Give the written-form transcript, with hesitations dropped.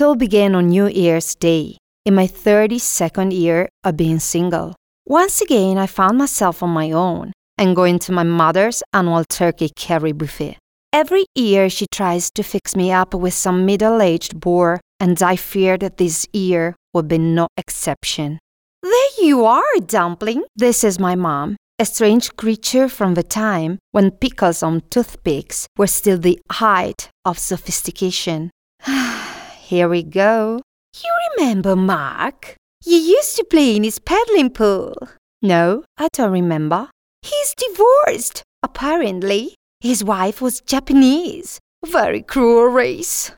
It all began on New Year's Day, in my 32nd year of being single. Once again, I found myself on my own and going to my mother's annual turkey curry buffet. Every year she tries to fix me up with some middle-aged bore, and I feared that this year would be no exception. There you are, Dumpling. This is my mom, a strange creature from the time when pickles on toothpicks were still the height of sophistication. Here we go. You remember Mark? You used to play in his paddling pool. No, I don't remember. He's divorced, apparently. His wife was Japanese. Very cruel race.